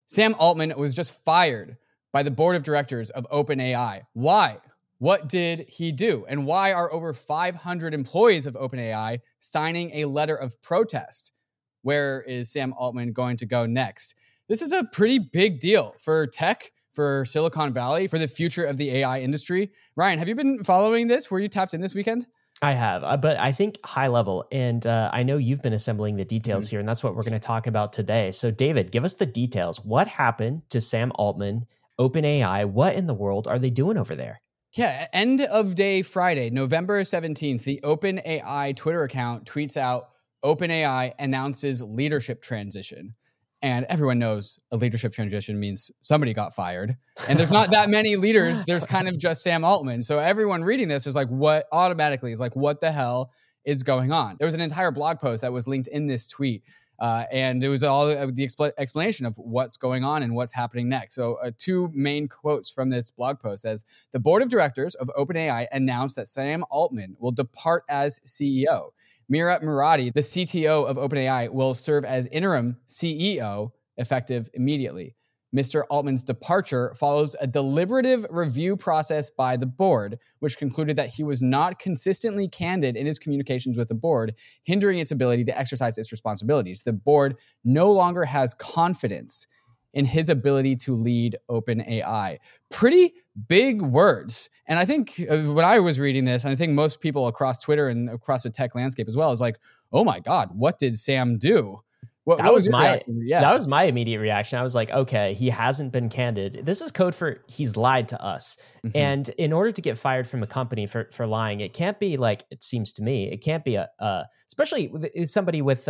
Sam Altman was just fired by the board of directors of OpenAI. Why? What did he do? And why are over 500 employees of OpenAI signing a letter of protest? Where is Sam Altman going to go next? This is a pretty big deal for tech, for Silicon Valley, for the future of the AI industry. Ryan, have you been following this? Were you tapped in this weekend? I have, but I think high level, and I know you've been assembling the details here, and that's what we're going to talk about today. So, David, give us the details. What happened to Sam Altman, OpenAI? What in the world are they doing over there? Yeah, end of day Friday, November 17th, the OpenAI Twitter account tweets out, OpenAI announces leadership transition. And everyone knows a leadership transition means somebody got fired. And there's not that many leaders. There's kind of just Sam Altman. So everyone reading this is like, what automatically is like, what the hell is going on? There was an entire blog post that was linked in this tweet. And it was all the explanation of what's going on and what's happening next. So two main quotes from this blog post says, the board of directors of OpenAI announced that Sam Altman will depart as CEO. Mira Murati, the CTO of OpenAI, will serve as interim CEO effective immediately. Mr. Altman's departure follows a deliberative review process by the board, which concluded that he was not consistently candid in his communications with the board, hindering its ability to exercise its responsibilities. The board no longer has confidence in his ability to lead OpenAI. Pretty big words. And I think when I was reading this, and I think most people across Twitter and across the tech landscape as well, is like, oh my God, what did Sam do? That was my immediate reaction. I was like, okay, he hasn't been candid. This is code for he's lied to us. Mm-hmm. And in order to get fired from a company for lying, it can't be like, it seems to me, it can't be especially somebody with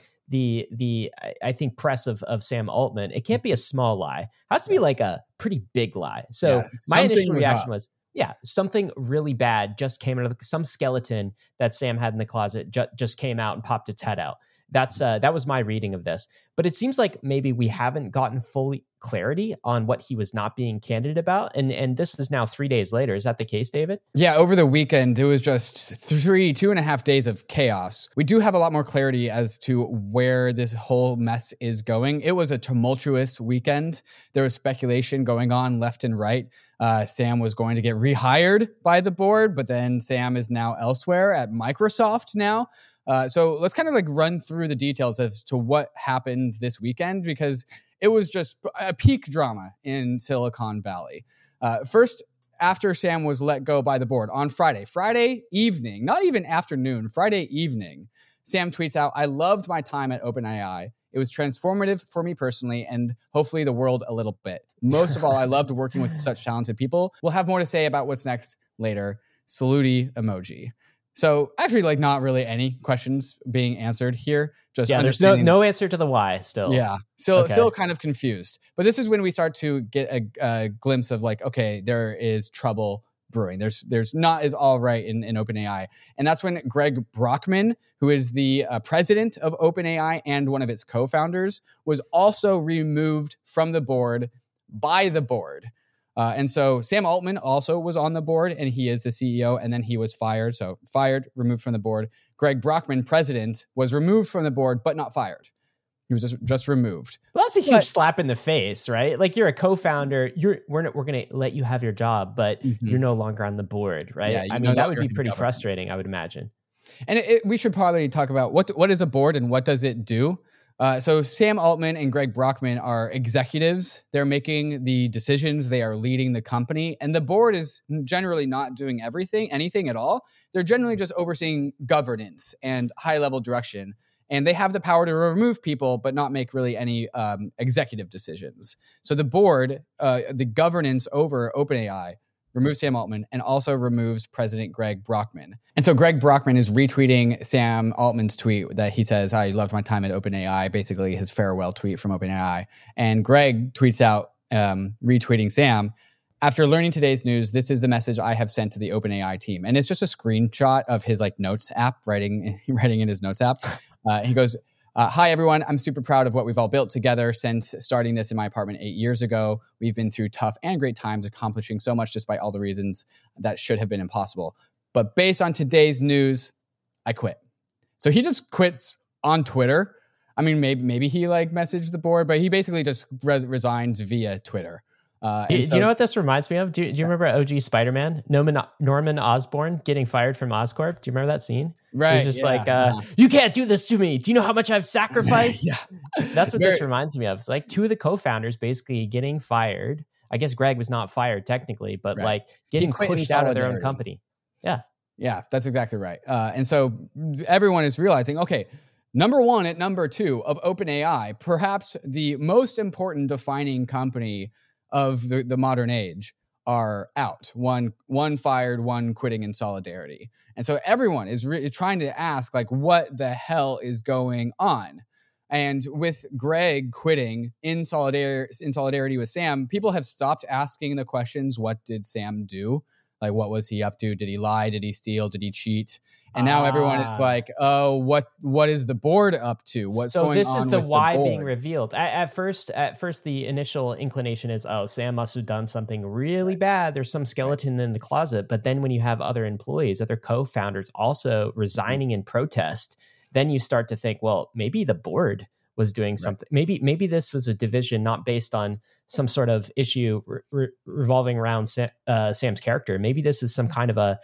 I think press of Sam Altman, it can't be a small lie. It has to be like a pretty big lie. So my initial reaction was, something really bad just came out of some skeleton that Sam had in the closet just came out and popped its head out. That was my reading of this. But it seems like maybe we haven't gotten fully clarity on what he was not being candid about. And this is now 3 days later. Is that the case, David? Yeah, over the weekend, it was just 2.5 days of chaos. We do have a lot more clarity as to where this whole mess is going. It was a tumultuous weekend. There was speculation going on left and right. Sam was going to get rehired by the board, but then Sam is now elsewhere at Microsoft now. So let's kind of like run through the details as to what happened this weekend, because it was just a peak drama in Silicon Valley. First, after Sam was let go by the board on Friday evening, not even afternoon, Friday evening, Sam tweets out, I loved my time at OpenAI. It was transformative for me personally and hopefully the world a little bit. Most of all, I loved working with such talented people. We'll have more to say about what's next later. Salute emoji. So actually, like, not really any questions being answered here. Just there's no answer to the why still. Yeah, still kind of confused. But this is when we start to get a glimpse of like, okay, there is trouble brewing. There's not is all right in OpenAI. And that's when Greg Brockman, who is the president of OpenAI and one of its co-founders, was also removed from the board by the board. And so Sam Altman also was on the board, and he is the CEO, and then he was fired. So fired, removed from the board. Greg Brockman, president, was removed from the board, but not fired. He was just removed. Well, that's a huge slap in the face, right? Like, you're a co-founder. We're going to let you have your job, but you're no longer on the board, right? Yeah, I mean, that would be pretty frustrating, I would imagine. And we should probably talk about what is a board and what does it do. So Sam Altman and Greg Brockman are executives. They're making the decisions. They are leading the company. And the board is generally not doing anything at all. They're generally just overseeing governance and high-level direction. And they have the power to remove people, but not make really any executive decisions. So the board, the governance over OpenAI, removes Sam Altman and also removes President Greg Brockman. And so Greg Brockman is retweeting Sam Altman's tweet that he says, I loved my time at OpenAI, basically his farewell tweet from OpenAI. And Greg tweets out, retweeting Sam, after learning today's news, this is the message I have sent to the OpenAI team. And it's just a screenshot of his like notes app, writing in his notes app. He goes, hi, everyone. I'm super proud of what we've all built together since starting this in my apartment 8 years ago. We've been through tough and great times, accomplishing so much despite all the reasons that should have been impossible. But based on today's news, I quit. So he just quits on Twitter. I mean, maybe he like messaged the board, but he basically just resigns via Twitter. Do you know what this reminds me of? Do you remember OG Spider-Man? Norman Osborn getting fired from Oscorp? Do you remember that scene? Right. He's just you can't do this to me. Do you know how much I've sacrificed? Yeah. That's what this reminds me of. It's like two of the co-founders basically getting fired. I guess Greg was not fired technically, but like getting pushed out of their own company. Yeah. Yeah, that's exactly right. And so everyone is realizing, okay, number one at number two of OpenAI, perhaps the most important defining company of the modern age, are out. One fired, one quitting in solidarity. And so everyone is trying to ask, like, what the hell is going on? And with Greg quitting in solidarity with Sam, people have stopped asking the questions, what did Sam do? Like, what was he up to? Did he lie? Did he steal? Did he cheat? And now everyone is like, oh, what is the board up to? What's going on? So this is the why being revealed. At first, the initial inclination is, oh, Sam must have done something really bad. There's some skeleton in the closet. But then when you have other employees, other co-founders also resigning in protest, then you start to think, well, maybe the board was doing something. Maybe this was a division not based on some sort of issue revolving around Sam's character. Maybe this is some kind of a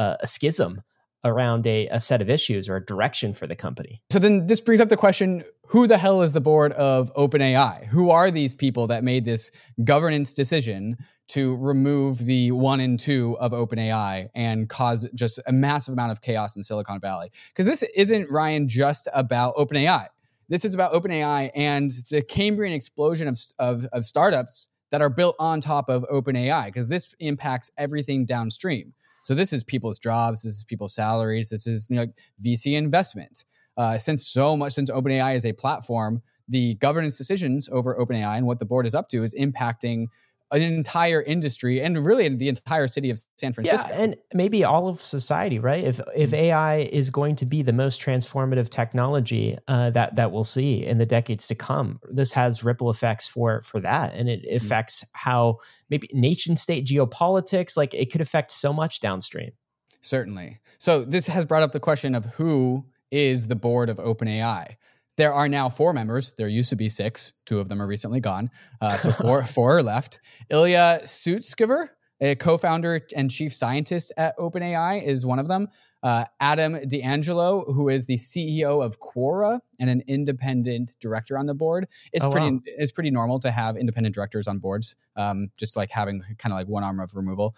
schism around a set of issues or a direction for the company. So then this brings up the question, who the hell is the board of OpenAI? Who are these people that made this governance decision to remove the 1 and 2 of OpenAI and cause just a massive amount of chaos in Silicon Valley? Because this isn't, Ryan, just about OpenAI. This is about OpenAI and the Cambrian explosion of startups that are built on top of OpenAI, because this impacts everything downstream. So this is people's jobs, this is people's salaries, this is VC investment. Since OpenAI is a platform, the governance decisions over OpenAI and what the board is up to is impacting an entire industry and really the entire city of San Francisco. Yeah, and maybe all of society, right? If AI is going to be the most transformative technology that we'll see in the decades to come, this has ripple effects for that, and it affects how maybe nation state geopolitics, like it could affect so much downstream. Certainly. So this has brought up the question of who is the board of OpenAI. There are now 4 members. There used to be 6. 2 of them are recently gone. So four are left. Ilya Sutskever, a co-founder and chief scientist at OpenAI, is one of them. Adam D'Angelo, who is the CEO of Quora and an independent director on the board. It's pretty normal to have independent directors on boards, just like having kind of like one arm of removal.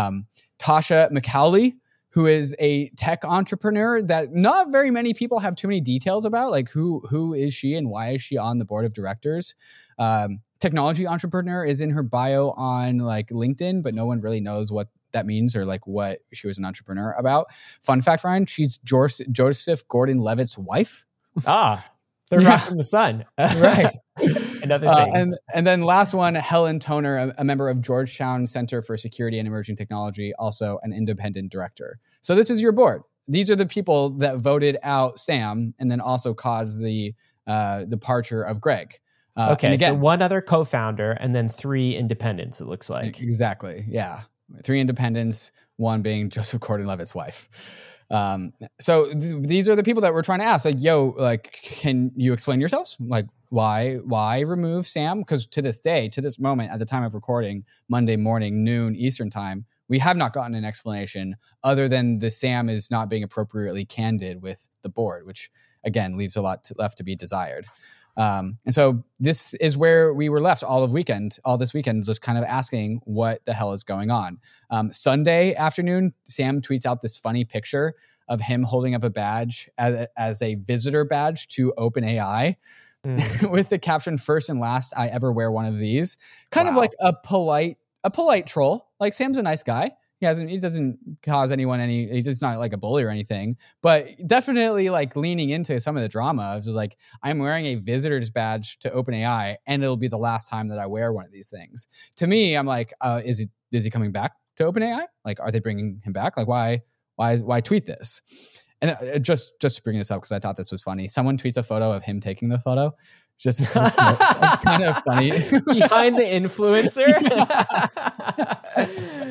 Tasha McCauley, who is a tech entrepreneur that not very many people have too many details about, like who is she and why is she on the board of directors. Technology entrepreneur is in her bio on like LinkedIn, but no one really knows what that means or like what she was an entrepreneur about. Fun fact, Ryan, she's Joseph Gordon-Levitt's wife. They're right from the sun. Right. Another thing. And then last one, Helen Toner, a member of Georgetown Center for Security and Emerging Technology, also an independent director. So this is your board. These are the people that voted out Sam and then also caused the departure of Greg. Okay, again, so one other co-founder and then 3 independents, it looks like. Exactly, yeah. 3 independents, one being Joseph Gordon-Levitt's wife. So these are the people that we're trying to ask, like, yo, like, can you explain yourselves? Like, why remove Sam? Because to this day, to this moment, at the time of recording, Monday morning, noon Eastern time, we have not gotten an explanation other than the Sam is not being appropriately candid with the board, which again leaves a lot left to be desired. And so this is where we were left all this weekend, just kind of asking what the hell is going on. Sunday afternoon, Sam tweets out this funny picture of him holding up a badge as a visitor badge to OpenAI with the caption, "First and last I ever wear one of these." Kind of like a polite troll. Like, Sam's a nice guy. He doesn't cause anyone he's not like a bully or anything, but definitely like leaning into some of the drama. It was like, I'm wearing a visitor's badge to OpenAI and it'll be the last time that I wear one of these things. To me, I'm like, is he coming back to OpenAI? Like, are they bringing him back? Like, why tweet this? And just to bring this up, because I thought this was funny. Someone tweets a photo of him taking the photo. Just kind of funny. Behind the influencer.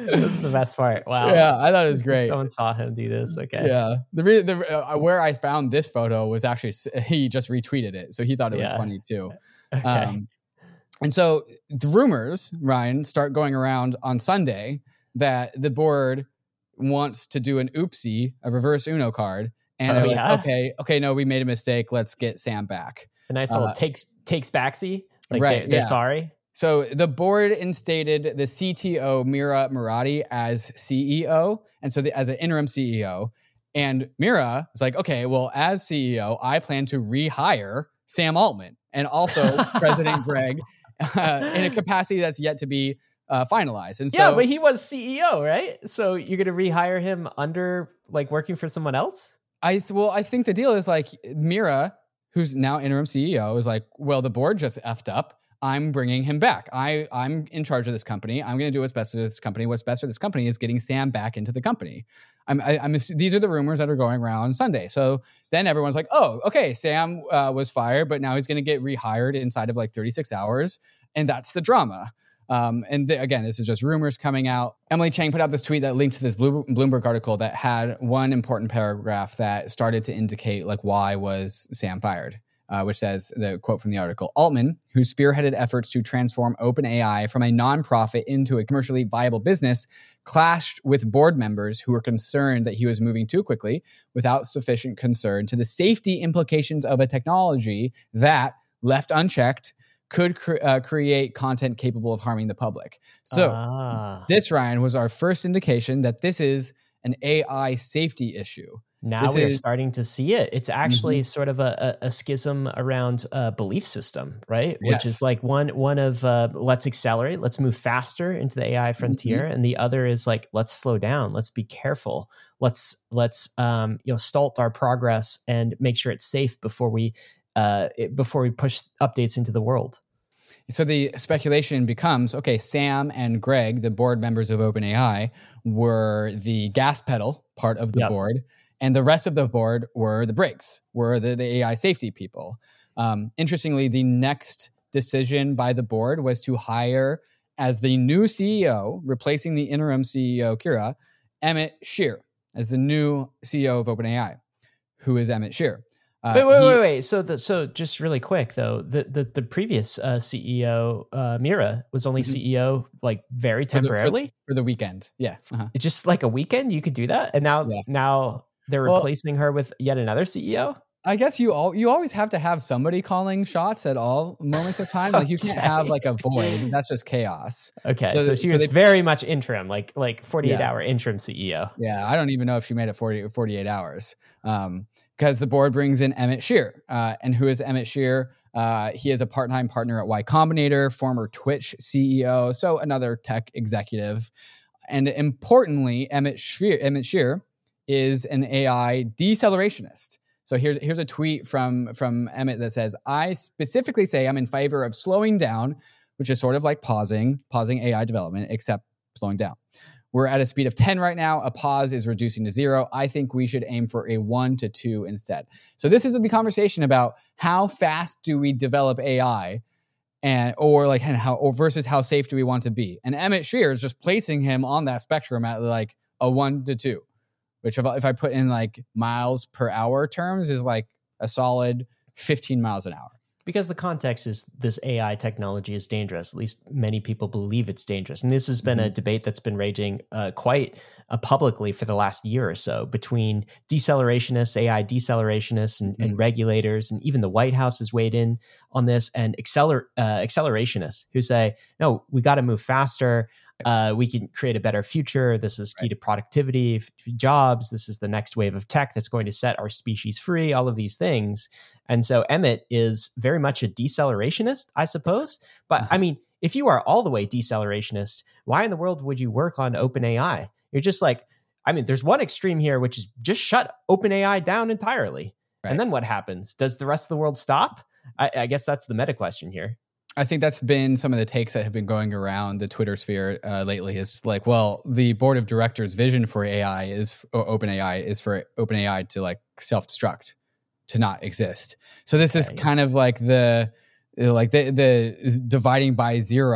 This is the best part. Wow. Yeah, I thought it was great. Someone saw him do this. Okay. Yeah. Where I found this photo was actually, he just retweeted it. So he thought it was funny too. Okay. And so the rumors, Ryan, start going around on Sunday that the board wants to do an oopsie, a reverse Uno card. And they're like, okay, no, we made a mistake. Let's get Sam back. A nice little takes backsy. Like right. They're sorry. So the board instated the CTO, Mira Murati, as CEO. And so as an interim CEO. And Mira was like, okay, well, as CEO, I plan to rehire Sam Altman and also President Greg in a capacity that's yet to be finalized. And so, but he was CEO, right? So you're going to rehire him under like working for someone else? I think the deal is like Mira, who's now interim CEO, is like, well, the board just effed up. I'm bringing him back. I'm in charge of this company. I'm going to do what's best for this company. What's best for this company is getting Sam back into the company. These are the rumors that are going around Sunday. So then everyone's like, oh, okay, Sam was fired, but now he's going to get rehired inside of like 36 hours. And that's the drama. Again, this is just rumors coming out. Emily Chang put out this tweet that linked to this Bloomberg article that had one important paragraph that started to indicate like why was Sam fired. Which says, the quote from the article, Altman, who spearheaded efforts to transform OpenAI from a nonprofit into a commercially viable business, clashed with board members who were concerned that he was moving too quickly without sufficient concern to the safety implications of a technology that, left unchecked, could create content capable of harming the public. So this, Ryan, was our first indication that this is an AI safety issue. Now we're starting to see it. It's actually sort of a schism around belief system, right? Yes. Which is like one of let's accelerate, let's move faster into the AI frontier, and the other is like let's slow down, let's be careful, let's stalt our progress and make sure it's safe before we push updates into the world. So the speculation becomes, okay, Sam and Greg, the board members of OpenAI, were the gas pedal part of the board. And the rest of the board were the brakes, were the AI safety people. Interestingly, the next decision by the board was to hire as the new CEO, replacing the interim CEO, Kira, Emmett Shear, as the new CEO of OpenAI. Who is Emmett Shear? Wait. So just really quick though, the previous CEO, Mira, was only CEO like very temporarily for the weekend. Yeah, It's just like a weekend. You could do that, and now they're replacing her with yet another CEO. I guess you always have to have somebody calling shots at all moments of time. Like you can't have like a void. That's just chaos. Okay, so she was very much interim, like 48-hour interim CEO. Yeah, I don't even know if she made it 48 hours. Because the board brings in Emmett Shear. And who is Emmett Shear? He is a part-time partner at Y Combinator, former Twitch CEO, so another tech executive. And importantly, Emmett Shear is an AI decelerationist. So here's a tweet from Emmett that says, I specifically say I'm in favor of slowing down, which is sort of like pausing AI development, except slowing down. We're at a speed of 10 right now. A pause is reducing to 0. I think we should aim for a 1 to 2 instead. So this is the conversation about how fast do we develop AI versus how safe do we want to be. And Emmett Shear is just placing him on that spectrum at like a 1 to 2, which if I put in like miles per hour terms is like a solid 15 miles an hour. Because the context is this AI technology is dangerous. At least many people believe it's dangerous. And this has been a debate that's been raging quite publicly for the last year or so between decelerationist and regulators. And even the White House has weighed in on this, and accelerationists who say, no, we got to move faster. We can create a better future. This is key to productivity, jobs. This is the next wave of tech that's going to set our species free, all of these things. And so Emmett is very much a decelerationist, I suppose. But I mean, if you are all the way decelerationist, why in the world would you work on OpenAI? You're just like, I mean, there's one extreme here, which is just shut OpenAI down entirely. Right. And then what happens? Does the rest of the world stop? I guess that's the meta question here. I think that's been some of the takes that have been going around the Twitter sphere lately. Is like, well, the board of directors' vision for OpenAI is for OpenAI to like self-destruct, to not exist. So this is kind of like the dividing by 0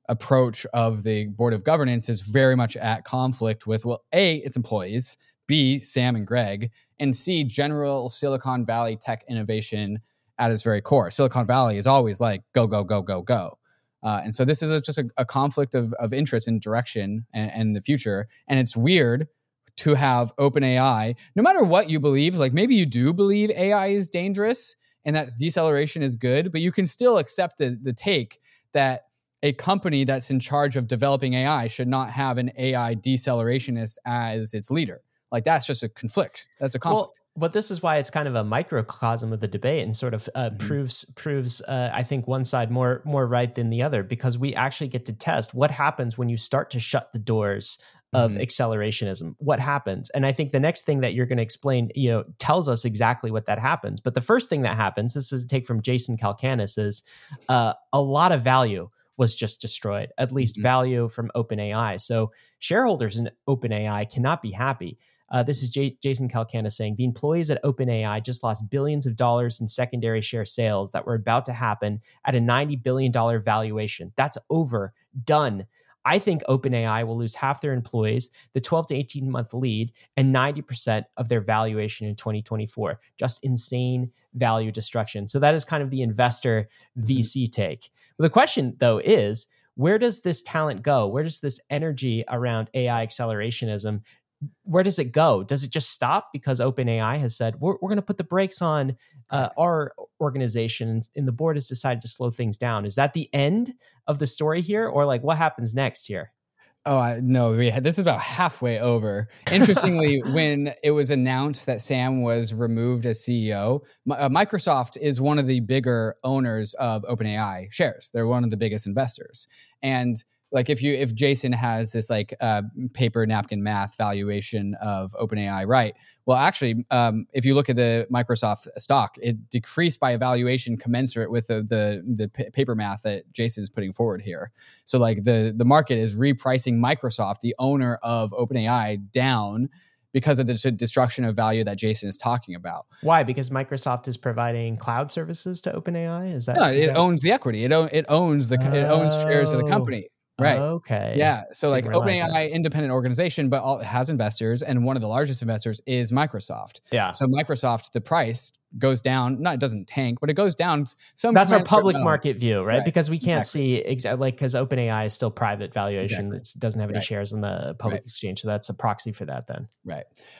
approach of the board of governance is very much at conflict with, well, A, its employees, B, Sam and Greg, and C, general Silicon Valley tech innovation at its very core. Silicon Valley is always like, go, go, go, go, go. And so this is just a conflict of interest and direction and the future. And it's weird to have OpenAI, no matter what you believe, like maybe you do believe AI is dangerous and that deceleration is good, but you can still accept the take that a company that's in charge of developing AI should not have an AI decelerationist as its leader. Like that's just a conflict. That's a conflict. Well, but this is why it's kind of a microcosm of the debate and sort of proves I think one side more right than the other, because we actually get to test what happens when you start to shut the doors of accelerationism. What happens? And I think the next thing that you're going to explain, tells us exactly what that happens. But the first thing that happens, this is a take from Jason Calacanis, is a lot of value was just destroyed, at least value from OpenAI. So shareholders in OpenAI cannot be happy. This is Jason Calacanis saying, the employees at OpenAI just lost billions of dollars in secondary share sales that were about to happen at a $90 billion valuation. That's over, done. I think OpenAI will lose half their employees, the 12 to 18 month lead, and 90% of their valuation in 2024. Just insane value destruction. So that is kind of the investor VC take. But the question, though, is where does this talent go? Where does this energy around AI accelerationism, where does it go? Does it just stop because OpenAI has said, we're going to put the brakes on our organization and the board has decided to slow things down? Is that the end of the story here? Or like what happens next here? Oh, no, this is about halfway over. Interestingly, when it was announced that Sam was removed as CEO, Microsoft is one of the bigger owners of OpenAI shares. They're one of the biggest investors. And like if Jason has this like paper napkin math valuation of OpenAI, right? Well, actually, if you look at the Microsoft stock, it decreased by a valuation commensurate with the paper math that Jason is putting forward here. So like the market is repricing Microsoft, the owner of OpenAI, down because of the destruction of value that Jason is talking about. Why? Because Microsoft is providing cloud services to OpenAI? Is that? No, it owns the equity. It owns shares of the company. Right. Okay. Yeah. So like OpenAI, independent organization, but has investors, and one of the largest investors is Microsoft. Yeah. So Microsoft, the price goes down. It doesn't tank, but it goes down. That's our public market view, right? Because we can't see exactly, because OpenAI is still private valuation. It doesn't have any shares in the public exchange. So that's a proxy for that then. Right.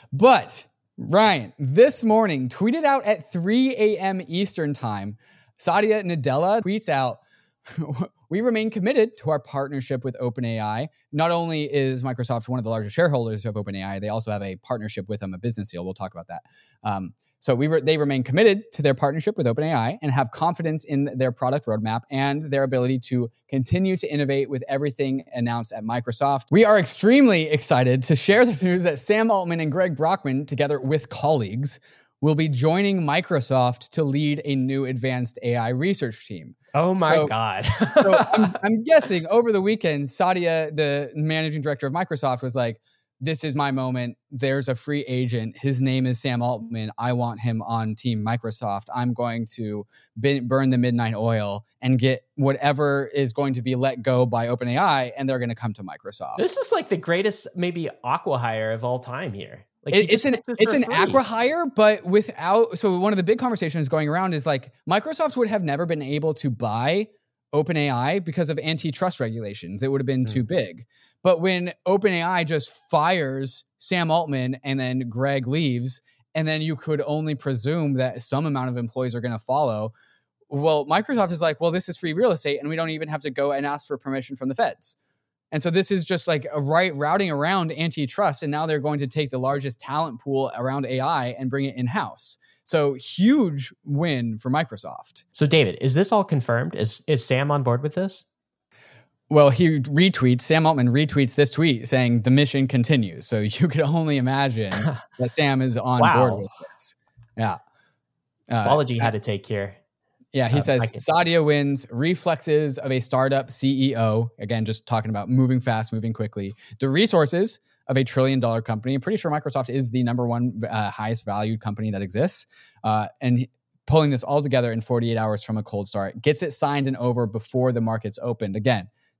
But Ryan, this morning, tweeted out at 3 a.m. Eastern time, Satya Nadella tweets out, we remain committed to our partnership with OpenAI. Not only is Microsoft one of the largest shareholders of OpenAI, they also have a partnership with them, a business deal. We'll talk about that. So they remain committed to their partnership with OpenAI and have confidence in their product roadmap and their ability to continue to innovate with everything announced at Microsoft. We are extremely excited to share the news that Sam Altman and Greg Brockman, together with colleagues, will be joining Microsoft to lead a new advanced AI research team. Oh my God. So I'm guessing over the weekend, Satya, the managing director of Microsoft, was like, this is my moment. There's a free agent. His name is Sam Altman. I want him on Team Microsoft. I'm going to burn the midnight oil and get whatever is going to be let go by OpenAI, and they're going to come to Microsoft. This is like the greatest maybe acqui-hire of all time here. Like it's an acqui-hire, but without. So one of the big conversations going around is like Microsoft would have never been able to buy OpenAI because of antitrust regulations. It would have been too big. But when OpenAI just fires Sam Altman and then Greg leaves, and then you could only presume that some amount of employees are going to follow. Well, Microsoft is like, well, this is free real estate, and we don't even have to go and ask for permission from the feds. And so this is just like a routing around antitrust. And now they're going to take the largest talent pool around AI and bring it in-house. So huge win for Microsoft. So David, is this all confirmed? Is Sam on board with this? Well, Sam Altman retweets this tweet saying the mission continues. So you could only imagine that Sam is on board with this. Yeah. Balaji had to take here. Yeah, he says, Satya wins, reflexes of a startup CEO. Again, just talking about moving fast, moving quickly. The resources of a $1 trillion company. I'm pretty sure Microsoft is the number one highest valued company that exists. And pulling this all together in 48 hours from a cold start, gets it signed and over before the markets opened. Again,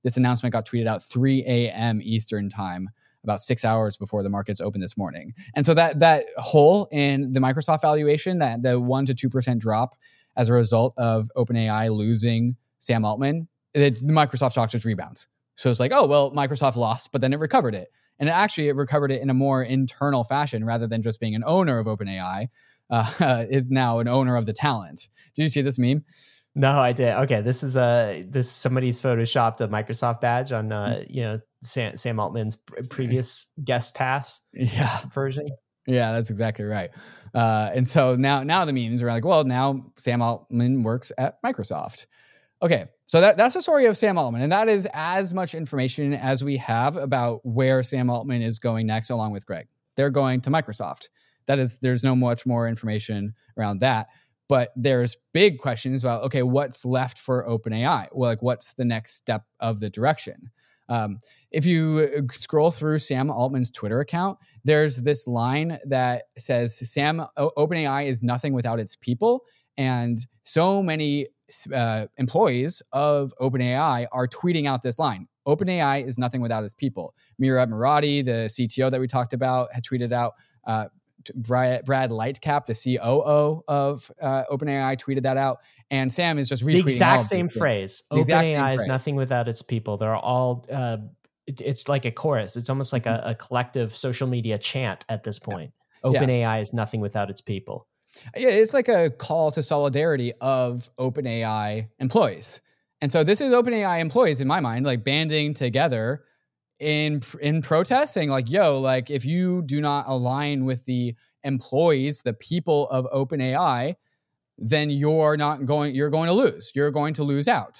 This announcement got tweeted out 3 a.m. Eastern time, about 6 hours before the markets opened this morning. And so that hole in the Microsoft valuation, that the 1% to 2% drop as a result of OpenAI losing Sam Altman, the Microsoft stock just rebounds. So it's like, oh, well, Microsoft lost, but then it recovered it. And it recovered it in a more internal fashion rather than just being an owner of OpenAI. Is now an owner of the talent. Did you see this meme? No, I did. Okay, this is somebody's photoshopped a Microsoft badge on Sam Altman's previous guest pass version. Yeah, that's exactly right. And so now the memes are like, well, now Sam Altman works at Microsoft. Okay, so that's the story of Sam Altman, and that is as much information as we have about where Sam Altman is going next, along with Greg. They're going to Microsoft. There's no much more information around that. But there's big questions about, okay, what's left for OpenAI? Well, like, what's the next step of the direction? If you scroll through Sam Altman's Twitter account, there's this line that says, OpenAI is nothing without its people. And so many employees of OpenAI are tweeting out this line. OpenAI is nothing without its people. Murad Murati, the CTO that we talked about, had tweeted out. Brad Lightcap, the COO of OpenAI, tweeted that out, and Sam is just retweeting the exact same phrase. OpenAI is phrase. Nothing without its people. They're all. It's like a chorus. It's almost like a collective social media chant at this point. OpenAI is nothing without its people. Yeah, it's like a call to solidarity of OpenAI employees, and so this is OpenAI employees in my mind, like banding together in protest, saying like, yo, like, if you do not align with the employees, the people of OpenAI, then you're going to lose. You're going to lose out.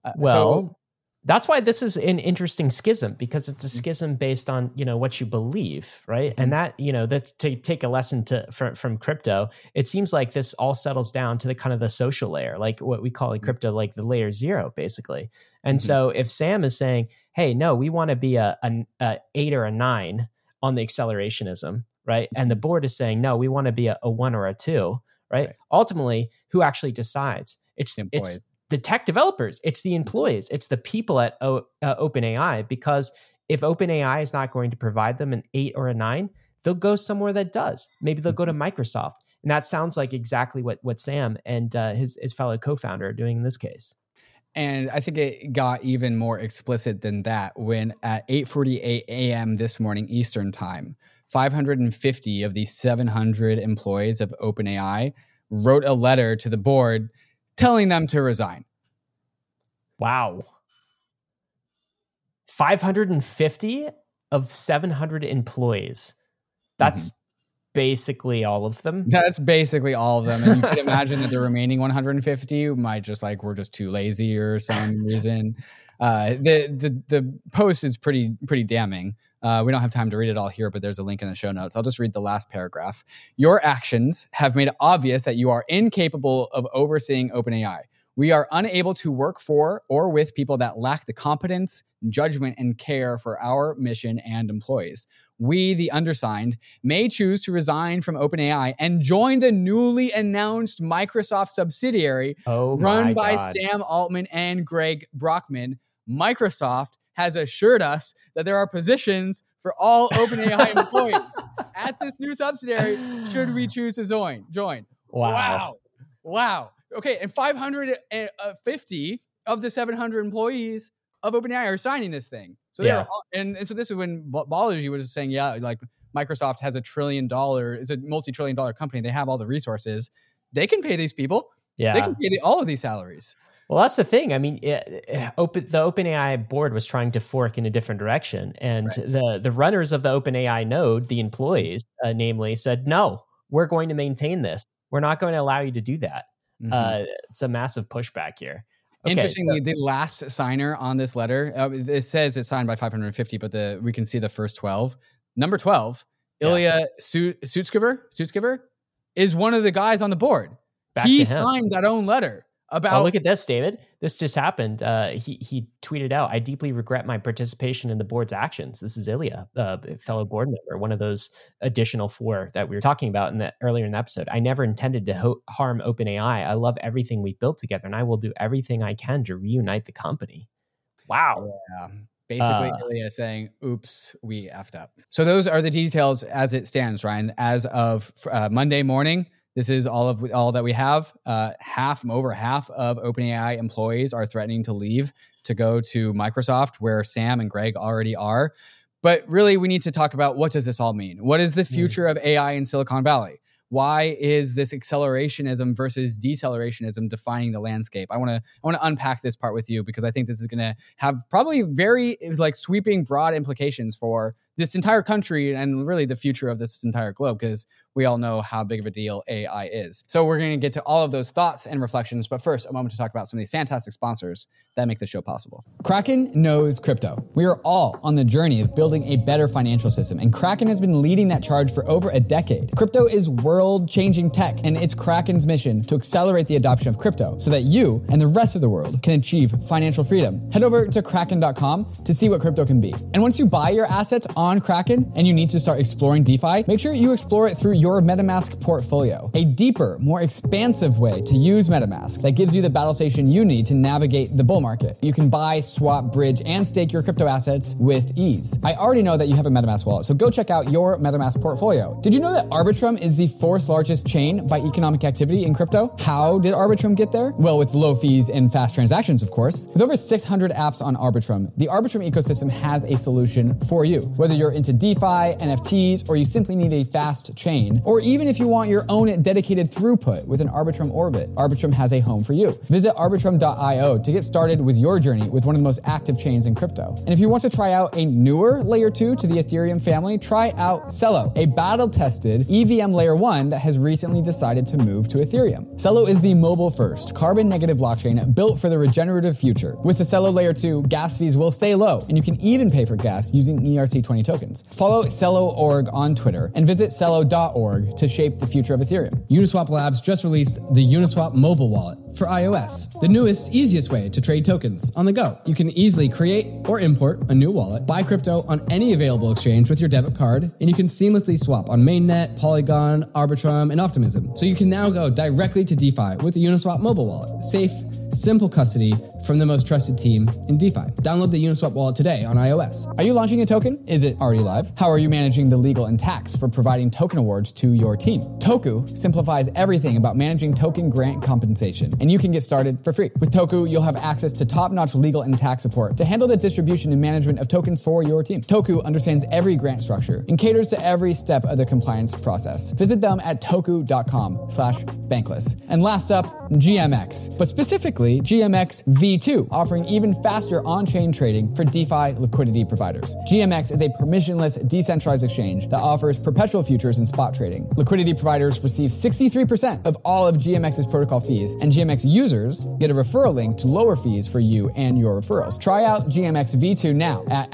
That's why this is an interesting schism, because it's a schism based on, what you believe, right? Mm-hmm. And that, to take a lesson from crypto, it seems like this all settles down to the kind of the social layer, like what we call in crypto, like the layer 0, basically. And so if Sam is saying, hey, no, we want to be a 8 or a 9 on the accelerationism, right? And the board is saying, no, we want to be a 1 or a 2, right? Ultimately, who actually decides? It's the tech developers, it's the employees, it's the people at OpenAI, because if OpenAI is not going to provide them an 8 or a 9, they'll go somewhere that does. Maybe they'll go to Microsoft. And that sounds like exactly what Sam and his fellow co-founder are doing in this case. And I think it got even more explicit than that when at 8:48 a.m. this morning Eastern time, 550 of the 700 employees of OpenAI wrote a letter to the board telling them to resign. Wow. 550 of 700 employees. That's basically all of them. That's basically all of them. And you could imagine that the remaining 150 might just we're just too lazy or some reason. The post is pretty damning. We don't have time to read it all here, but there's a link in the show notes. I'll just read the last paragraph. Your actions have made it obvious that you are incapable of overseeing OpenAI. We are unable to work for or with people that lack the competence, judgment, and care for our mission and employees. We, the undersigned, may choose to resign from OpenAI and join the newly announced Microsoft subsidiary run by Sam Altman and Greg Brockman. Microsoft has assured us that there are positions for all OpenAI employees at this new subsidiary should we choose to join. Wow. Okay, and 550 of the 700 employees of OpenAI are signing this thing. So so this is when Balaji was saying, like Microsoft has $1 trillion, it's a multi-trillion-dollar company. They have all the resources. They can pay these people. Yeah, they can pay all of these salaries. Well, that's the thing. I mean, the OpenAI board was trying to fork in a different direction, and the runners of the OpenAI node, the employees, namely, said, "No, we're going to maintain this. We're not going to allow you to do that." It's a massive pushback here. Okay, interestingly, the last signer on this letter, it says it's signed by 550, but we can see the first 12. Number 12, Ilya Sutskever is one of the guys on the board. He signed that own letter. Look at this, David. This just happened. He tweeted out, "I deeply regret my participation in the board's actions." This is Ilya, a fellow board member, one of those additional 4 that we were talking about earlier in the episode. "I never intended to harm OpenAI. I love everything we've built together, and I will do everything I can to reunite the company." Wow. Yeah. Basically, Ilya saying, oops, we effed up. So those are the details as it stands, Ryan. As of Monday morning, this is all that we have. Over half of OpenAI employees are threatening to leave to go to Microsoft, where Sam and Greg already are. But really, we need to talk about, what does this all mean? What is the future of AI in Silicon Valley? Why is this accelerationism versus decelerationism defining the landscape? I want to unpack this part with you, because I think this is going to have probably very sweeping, broad implications for this entire country and really the future of this entire globe, because we all know how big of a deal AI is. So we're going to get to all of those thoughts and reflections. But first, a moment to talk about some of these fantastic sponsors that make the show possible. Kraken knows crypto. We are all on the journey of building a better financial system, and Kraken has been leading that charge for over a decade. Crypto is world-changing tech, and it's Kraken's mission to accelerate the adoption of crypto so that you and the rest of the world can achieve financial freedom. Head over to kraken.com to see what crypto can be. And once you buy your assets on Kraken and you need to start exploring DeFi, make sure you explore it through your MetaMask portfolio, a deeper, more expansive way to use MetaMask that gives you the battle station you need to navigate the bull market. You can buy, swap, bridge, and stake your crypto assets with ease. I already know that you have a MetaMask wallet, so go check out your MetaMask portfolio. Did you know that Arbitrum is the 4th largest chain by economic activity in crypto? How did Arbitrum get there? Well, with low fees and fast transactions, of course. With over 600 apps on Arbitrum, the Arbitrum ecosystem has a solution for you. Whether you're into DeFi, NFTs, or you simply need a fast chain, or even if you want your own dedicated throughput with an Arbitrum Orbit, Arbitrum has a home for you. Visit arbitrum.io to get started with your journey with one of the most active chains in crypto. And if you want to try out a newer layer 2 to the Ethereum family, try out Celo, a battle-tested EVM layer 1 that has recently decided to move to Ethereum. Celo is the mobile-first, carbon-negative blockchain built for the regenerative future. With the Celo layer 2, gas fees will stay low, and you can even pay for gas using ERC20 tokens. Follow Celo.org on Twitter and visit Celo.org to shape the future of Ethereum. Uniswap Labs just released the Uniswap mobile wallet for iOS, the newest, easiest way to trade tokens on the go. You can easily create or import a new wallet, buy crypto on any available exchange with your debit card, and you can seamlessly swap on Mainnet, Polygon, Arbitrum, and Optimism. So you can now go directly to DeFi with the Uniswap mobile wallet. Safe, simple custody from the most trusted team in DeFi. Download the Uniswap wallet today on iOS. Are you launching a token? Is it already live? How are you managing the legal and tax for providing token awards to your team? Toku simplifies everything about managing token grant compensation, and you can get started for free. With Toku, you'll have access to top-notch legal and tax support to handle the distribution and management of tokens for your team. Toku understands every grant structure and caters to every step of the compliance process. Visit them at toku.com/bankless. And last up, GMX, but specifically GMX V2, offering even faster on-chain trading for DeFi liquidity providers. GMX is a permissionless, decentralized exchange that offers perpetual futures and spot trading. Liquidity providers receive 63% of all of GMX's protocol fees, and GMX users get a referral link to lower fees for you and your referrals. Try out GMX V2 now at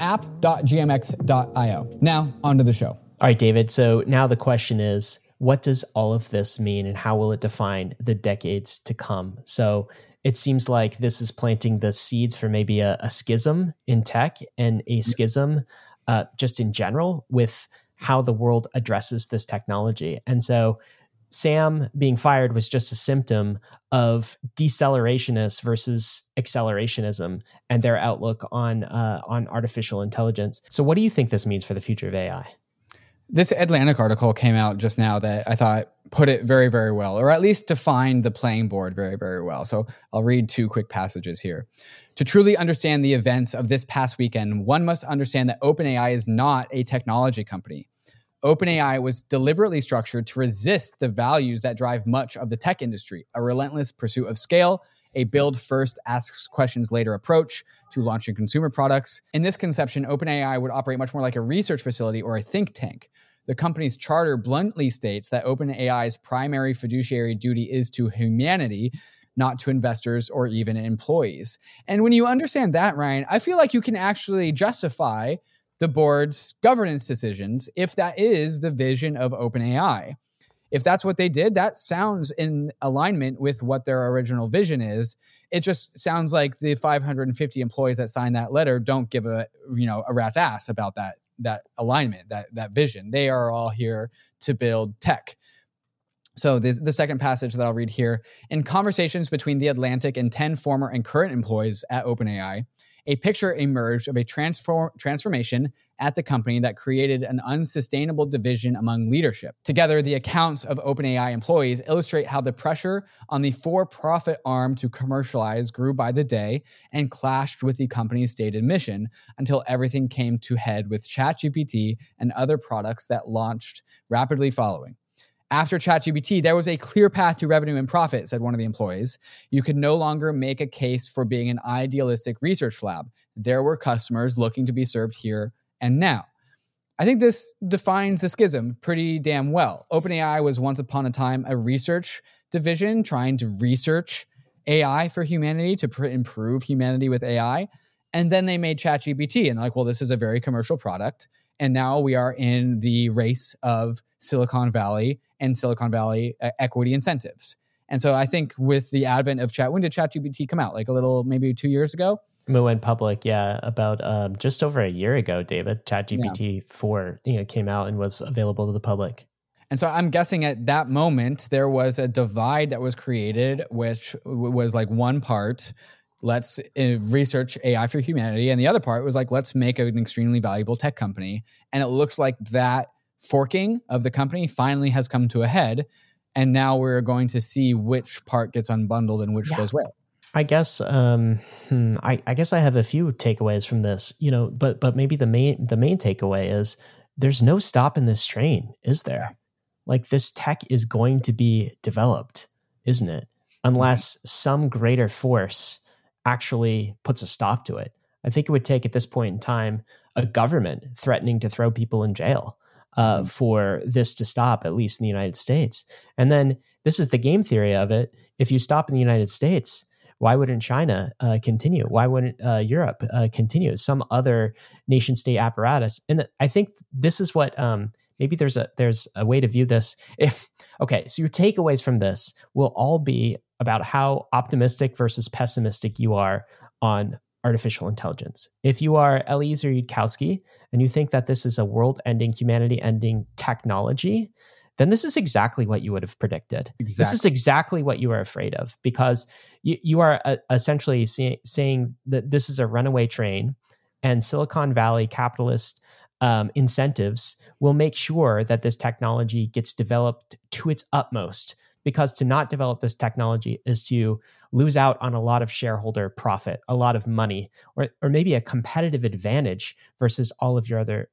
app.gmx.io. Now, onto the show. All right, David. So now the question is, what does all of this mean, and how will it define the decades to come? So it seems like this is planting the seeds for maybe a schism in tech and a schism just in general with how the world addresses this technology. And so Sam being fired was just a symptom of decelerationists versus accelerationism and their outlook on artificial intelligence. So what do you think this means for the future of AI? This Atlantic article came out just now that I thought put it very, very well, or at least defined the playing board very, very well. So I'll read 2 quick passages here. To truly understand the events of this past weekend, one must understand that OpenAI is not a technology company. OpenAI was deliberately structured to resist the values that drive much of the tech industry, a relentless pursuit of scale, a build first, asks questions later approach to launching consumer products. In this conception, OpenAI would operate much more like a research facility or a think tank. The company's charter bluntly states that OpenAI's primary fiduciary duty is to humanity, not to investors or even employees. And when you understand that, Ryan, I feel like you can actually justify the board's governance decisions if that is the vision of OpenAI. If that's what they did, that sounds in alignment with what their original vision is. It just sounds like the 550 employees that signed that letter don't give a rat's ass about that alignment, that vision. They are all here to build tech. So the second passage that I'll read here, in conversations between The Atlantic and 10 former and current employees at OpenAI, a picture emerged of a transformation at the company that created an unsustainable division among leadership. Together, the accounts of OpenAI employees illustrate how the pressure on the for-profit arm to commercialize grew by the day and clashed with the company's stated mission until everything came to head with ChatGPT and other products that launched rapidly following. After ChatGPT, there was a clear path to revenue and profit, said one of the employees. You could no longer make a case for being an idealistic research lab. There were customers looking to be served here and now. I think this defines the schism pretty damn well. OpenAI was once upon a time a research division trying to research AI for humanity, to improve humanity with AI. And then they made ChatGPT and like, well, this is a very commercial product. And now we are in the race of Silicon Valley and Silicon Valley equity incentives. And so I think with the advent of when did ChatGPT come out? Like a little, maybe 2 years ago? It went public, yeah, about just over a year ago, David. ChatGPT 4 came out and was available to the public. And so I'm guessing at that moment, there was a divide that was created, which was like one part, let's research AI for humanity. And the other part was like, let's make an extremely valuable tech company. And it looks like that forking of the company finally has come to a head. And now we're going to see which part gets unbundled and which goes where. I guess I guess I have a few takeaways from this, but maybe the main takeaway is there's no stopping this train, is there? Like this tech is going to be developed, isn't it? Unless some greater force actually puts a stop to it. I think it would take at this point in time a government threatening to throw people in jail for this to stop, at least in the United States. And then this is the game theory of it. If you stop in the United States, why wouldn't China continue? Why wouldn't Europe continue? Some other nation state apparatus. And I think this is what maybe there's a way to view this. So your takeaways from this will all be about how optimistic versus pessimistic you are on artificial intelligence. If you are Eliezer Yudkowsky and you think that this is a world-ending, humanity-ending technology, then this is exactly what you would have predicted. Exactly. This is exactly what you are afraid of, because you are essentially saying that this is a runaway train, and Silicon Valley capitalist incentives will make sure that this technology gets developed to its utmost, because to not develop this technology is to lose out on a lot of shareholder profit, a lot of money, or maybe a competitive advantage versus all of your other,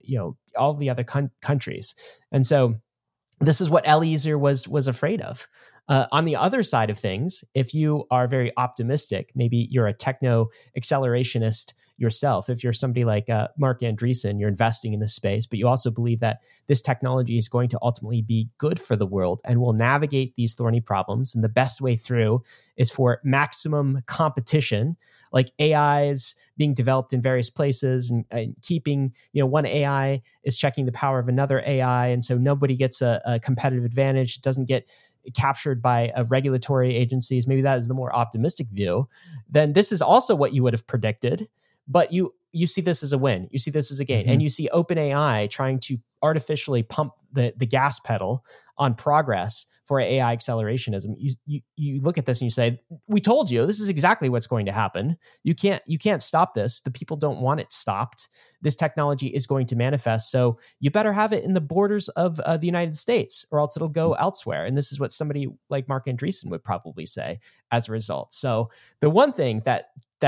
all the other countries. And so this is what Eliezer was afraid of. On the other side of things, if you are very optimistic, maybe you're a techno accelerationist yourself. If you're somebody like Marc Andreessen, you're investing in this space, but you also believe that this technology is going to ultimately be good for the world and will navigate these thorny problems. And the best way through is for maximum competition, like AIs being developed in various places and keeping, one AI is checking the power of another AI. And so nobody gets a competitive advantage. It doesn't get captured by regulatory agencies. Maybe that is the more optimistic view. Then this is also what you would have predicted. But you see this as a win. You see this as a gain. Mm-hmm. And you see OpenAI trying to artificially pump the gas pedal on progress for AI accelerationism. You look at this and you say, we told you, this is exactly what's going to happen. You can't stop this. The people don't want it stopped. This technology is going to manifest. So you better have it in the borders of the United States, or else it'll go elsewhere. And this is what somebody like Marc Andreessen would probably say as a result. So the one thing that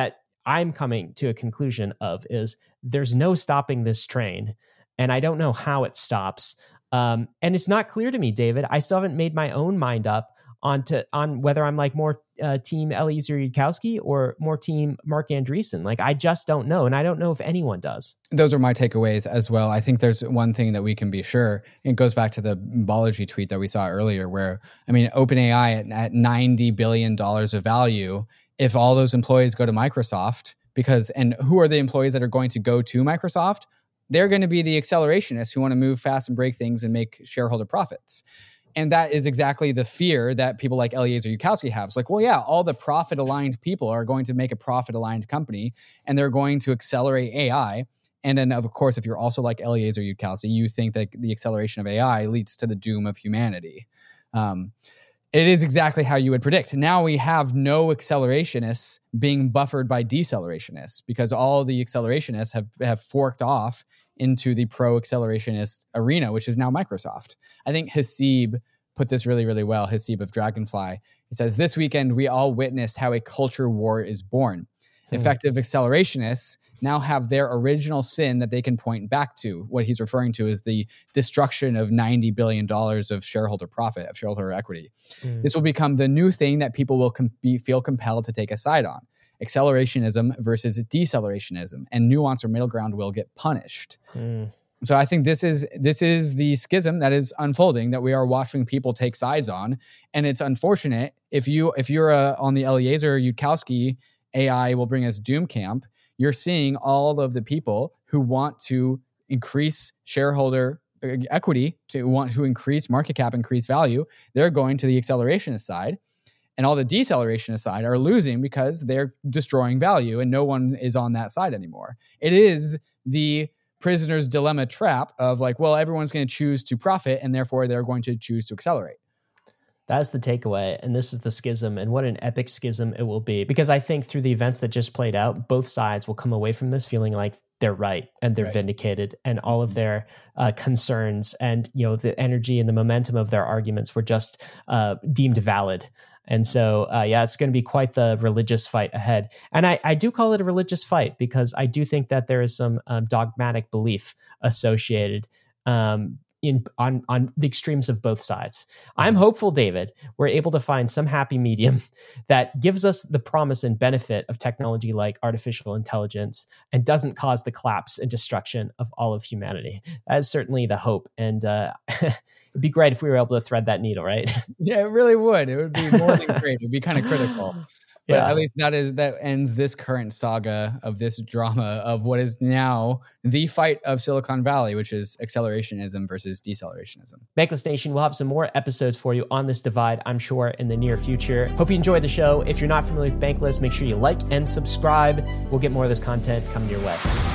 I'm coming to a conclusion of is there's no stopping this train, and I don't know how it stops. And it's not clear to me, David. I still haven't made my own mind up on whether I'm like more team Eliezer Yudkowsky or more team Marc Andreessen. Like, I just don't know, and I don't know if anyone does. Those are my takeaways as well. I think there's one thing that we can be sure. It goes back to the Balaji tweet that we saw earlier, where OpenAI at $90 billion of value. If all those employees go to Microsoft, and who are the employees that are going to go to Microsoft? They're going to be the accelerationists who want to move fast and break things and make shareholder profits. And that is exactly the fear that people like Eliezer Yudkowsky have. It's like, well, yeah, all the profit-aligned people are going to make a profit-aligned company, and they're going to accelerate AI. And then, of course, if you're also like Eliezer Yudkowsky, you think that the acceleration of AI leads to the doom of humanity. It is exactly how you would predict. Now we have no accelerationists being buffered by decelerationist because all the accelerationists have forked off into the pro-accelerationist arena, which is now Microsoft. I think Haseeb put this really, really well, Haseeb of Dragonfly. He says, this weekend, we all witnessed how a culture war is born. Effective accelerationists now have their original sin that they can point back to. What he's referring to is the destruction of $90 billion of shareholder profit, of shareholder equity. This will become the new thing that people will feel compelled to take a side on. Accelerationism versus decelerationism, and nuance or middle ground will get punished. So I think this is the schism that is unfolding, that we are watching people take sides on. And it's unfortunate if you're on the Eliezer Yudkowsky AI will bring us doom camp, you're seeing all of the people who want to increase shareholder equity, to want to increase market cap, increase value. They're going to the accelerationist side, and all the decelerationist side are losing because they're destroying value, and no one is on that side anymore. It is the prisoner's dilemma trap of like, well, everyone's going to choose to profit, and therefore they're going to choose to accelerate. That's the takeaway. And this is the schism, and what an epic schism it will be. Because I think through the events that just played out, both sides will come away from this feeling like they're right and they're vindicated, and all of their concerns and, the energy and the momentum of their arguments were just deemed valid. And so, it's going to be quite the religious fight ahead. And I do call it a religious fight because I do think that there is some dogmatic belief associated on the extremes of both sides. I'm hopeful, David, we're able to find some happy medium that gives us the promise and benefit of technology like artificial intelligence and doesn't cause the collapse and destruction of all of humanity. That is certainly the hope. And it'd be great if we were able to thread that needle, right? Yeah, it really would. It would be more than great. It'd be kind of critical. But at least that ends this current saga of this drama of what is now the fight of Silicon Valley, which is accelerationism versus decelerationism. Bankless Nation, we'll have some more episodes for you on this divide, I'm sure, in the near future. Hope you enjoyed the show. If you're not familiar with Bankless, make sure you like and subscribe. We'll get more of this content coming your way.